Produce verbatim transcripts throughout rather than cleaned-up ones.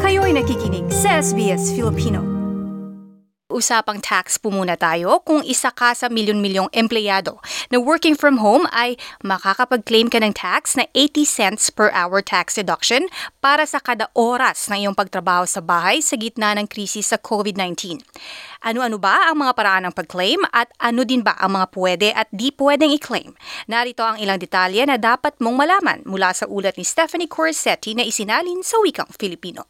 Kayo'y nakikinig sa S B S Filipino. Usapang tax po muna tayo. Kung isa ka sa milyon-milyong empleyado na working from home ay makakapag-claim ka ng tax na eighty cents per hour tax deduction para sa kada oras ng iyong pagtrabaho sa bahay sa gitna ng krisis sa COVID nineteen. Ano-ano ba ang mga paraan ng pag-claim at ano din ba ang mga pwede at di pwedeng i-claim? Narito ang ilang detalye na dapat mong malaman mula sa ulat ni Stephanie Corsetti na isinalin sa wikang Filipino.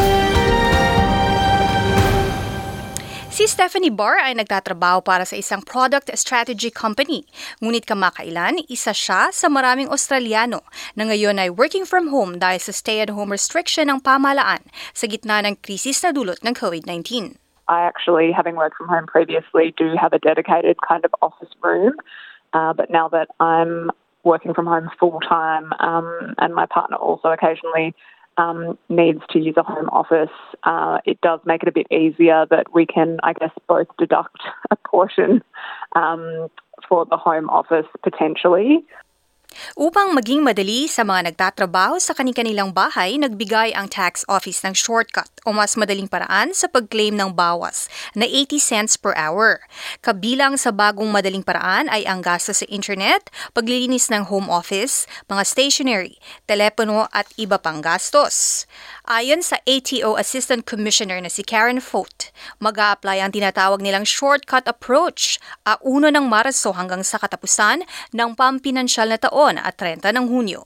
Si Stephanie Barr ay nagtatrabaho para sa isang product strategy company. Ngunit kamakailan, isa siya sa maraming Australiano na ngayon ay working from home dahil sa stay-at-home restriction ng pamahalaan sa gitna ng krisis na dulot ng COVID nineteen. I actually, having worked from home previously, do have a dedicated kind of office room. Uh, but now that I'm working from home full-time um, and my partner also occasionally Um, needs to use a home office, uh, it does make it a bit easier that we can, I guess, both deduct a portion um, for the home office potentially. Upang maging madali sa mga nagtatrabaho sa kanilang bahay, nagbigay ang tax office ng shortcut o mas madaling paraan sa pag-claim ng bawas na eighty cents per hour. Kabilang sa bagong madaling paraan ay ang gastos sa internet, paglilinis ng home office, mga stationery, telepono at iba pang gastos. Ayon sa A T O Assistant Commissioner na si Karen Fote, mag-a-apply ang tinatawag nilang shortcut approach a uno ng Marso hanggang sa katapusan ng pampinansyal na taon at thirty ng Hunyo.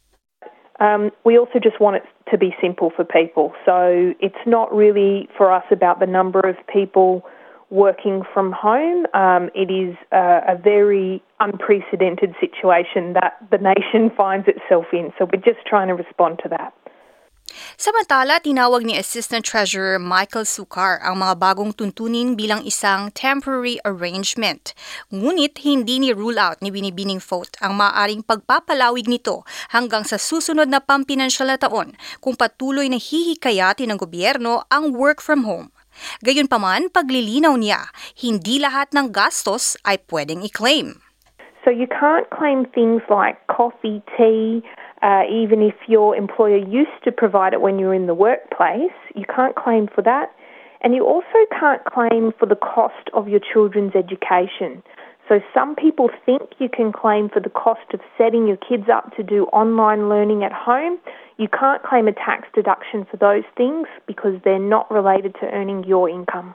Um, we also just want it to be simple for people. So it's not really for us about the number of people working from home. Um, it is a, a very unprecedented situation that the nation finds itself in. So we're just trying to respond to that. Samantala, tinawag ni Assistant Treasurer Michael Sukar ang mga bagong tuntunin bilang isang temporary arrangement. Ngunit hindi ni-rule out ni Binibining Fote ang maaaring pagpapalawig nito hanggang sa susunod na pampinansyal na taon kung patuloy na hihikayatin ng gobyerno ang work from home. Gayunpaman, paglilinaw niya, hindi lahat ng gastos ay pwedeng i-claim. So you can't claim things like coffee, tea, Uh, even if your employer used to provide it when you're in the workplace, you can't claim for that. And you also can't claim for the cost of your children's education. So some people think you can claim for the cost of setting your kids up to do online learning at home. You can't claim a tax deduction for those things because they're not related to earning your income.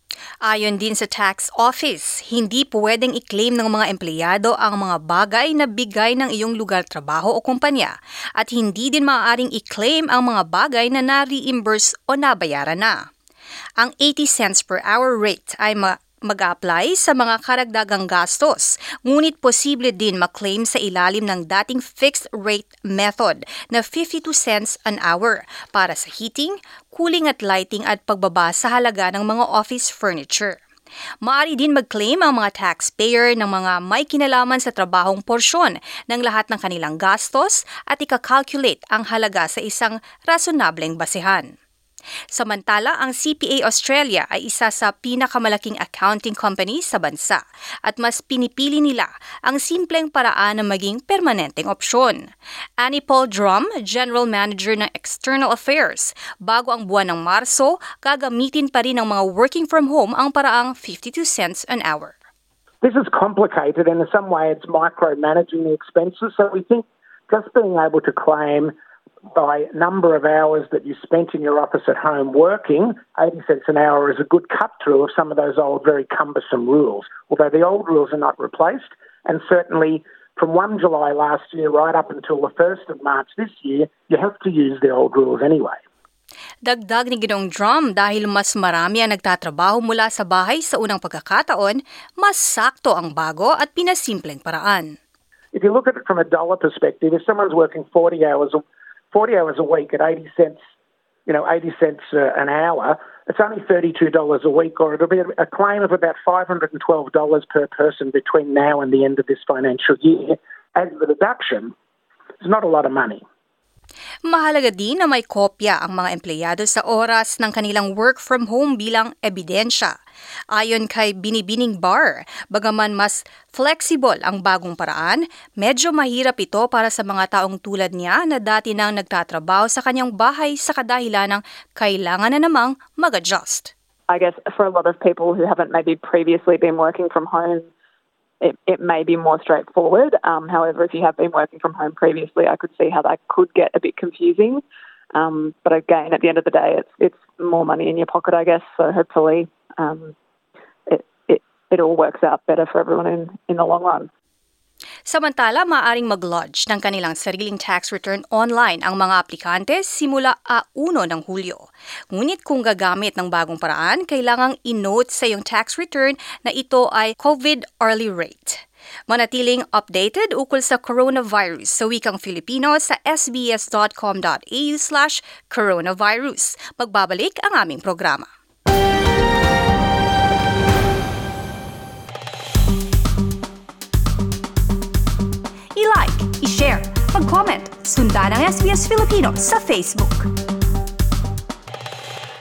Ayon din sa tax office, hindi pwedeng i-claim ng mga empleyado ang mga bagay na bigay ng iyong lugar trabaho o kumpanya at hindi din maaaring i-claim ang mga bagay na na-reimburse o nabayaran na. Ang eighty cents per hour rate ay ma- mag-a-apply sa mga karagdagang gastos, ngunit posible din maklaim sa ilalim ng dating fixed rate method na fifty-two cents an hour para sa heating, cooling at lighting at pagbaba sa halaga ng mga office furniture. Maaari din mag-claim ang mga taxpayer ng mga may kinalaman sa trabahong porsyon ng lahat ng kanilang gastos at ika-calculate ang halaga sa isang rasonableng basehan. Samantala, ang C P A Australia ay isa sa pinakamalaking accounting company sa bansa at mas pinipili nila ang simpleng paraan na maging permanenteng opsyon. Annie Paul Drum, General Manager ng External Affairs, bago ang buwan ng Marso, gagamitin pa rin ng mga working from home ang paraang fifty-two cents an hour. This is complicated and in some way it's micromanaging the expenses, so we think just being able to claim by number of hours that you spent in your office at home working, eighty cents an hour is a good cut-through of some of those old, very cumbersome rules. Although the old rules are not replaced, and certainly from first of July last year right up until the first of March this year, you have to use the old rules anyway. Dagdag ni Ginong Drum, dahil mas marami ang nagtatrabaho mula sa bahay sa unang pagkakataon, mas sakto ang bago at pinasimpleng paraan. If you look at it from a dollar perspective, if someone's working forty hours a forty hours a week at eighty cents, you know, eighty cents uh, an hour, it's only thirty-two dollars a week, or it'll be a claim of about five hundred twelve dollars per person between now and the end of this financial year as the deduction. It's not a lot of money. Mahalaga din na may kopya ang mga empleyado sa oras ng kanilang work from home bilang ebidensya. Ayon kay Binibining Bar, bagaman mas flexible ang bagong paraan, medyo mahirap ito para sa mga taong tulad niya na dati nang nagtatrabaho sa kanyang bahay sa kadahilan ng kailangan na namang mag-adjust. I guess for a lot of people who haven't maybe previously been working from home, It, it may be more straightforward. Um, however, if you have been working from home previously, I could see how that could get a bit confusing. Um, but again, at the end of the day, it's it's more money in your pocket, I guess. So hopefully, um, it, it it all works out better for everyone in, in the long run. Samantala, maaaring mag-lodge ng kanilang sariling tax return online ang mga aplikante simula a uno ng Hulyo. Ngunit kung gagamit ng bagong paraan, kailangang i-note sa iyong tax return na ito ay COVID early rate. Manatiling updated ukol sa coronavirus sa wikang Filipino sa sbs.com.au slash coronavirus. Magbabalik ang aming programa. I-like, i-share, mag-comment, sundan ang S B S Filipino sa Facebook.